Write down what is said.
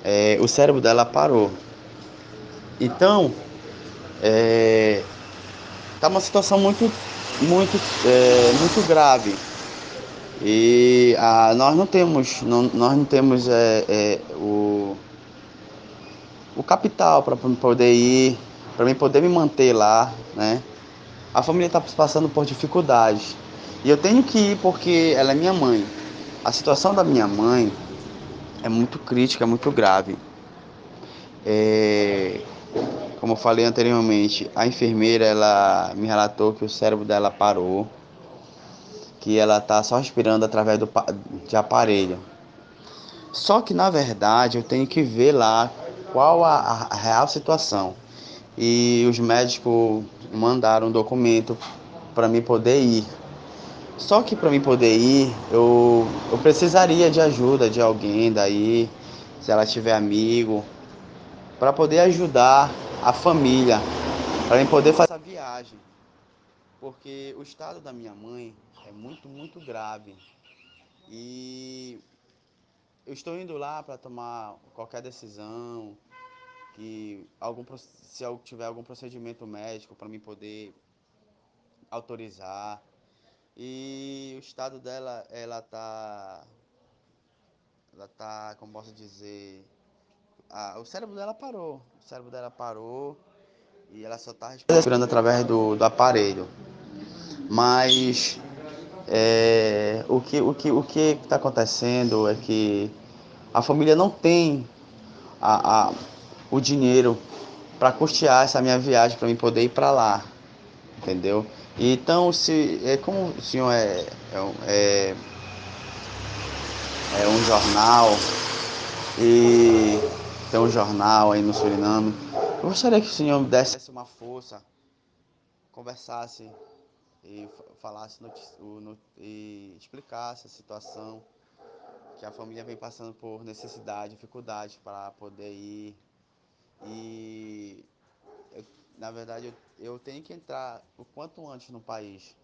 o cérebro dela parou. Então, tá uma situação muito grave. E nós não temos o capital para poder ir, para mim poder me manter lá, né? A família está passando por dificuldades. E eu tenho que ir porque ela é minha mãe. A situação da minha mãe é muito crítica, é muito grave. É, como eu falei anteriormente, a enfermeira ela me relatou que o cérebro dela parou, que ela está só respirando através de aparelho. Só que na verdade eu tenho que ver lá qual a real situação. E os médicos mandaram um documento para mim poder ir. Só que para mim poder ir, eu precisaria de ajuda de alguém daí, se ela tiver amigo, para poder ajudar a família, para mim poder fazer essa viagem. Porque o estado da minha mãe é muito grave. E eu estou indo lá para tomar qualquer decisão, se eu tiver algum procedimento médico para mim poder autorizar. E o estado dela, como posso dizer, o cérebro dela parou. O cérebro dela parou e ela só está respirando através do aparelho. Mas o que está acontecendo é que a família não tem a, a, o dinheiro para custear essa minha viagem para mim poder ir para lá, entendeu? Então, se como o senhor é um jornal e tem um jornal aí no Suriname, eu gostaria que o senhor me desse uma força, conversasse e falasse e explicasse a situação que a família vem passando por necessidade, dificuldade para poder ir. E na verdade eu tenho que entrar o quanto antes no país.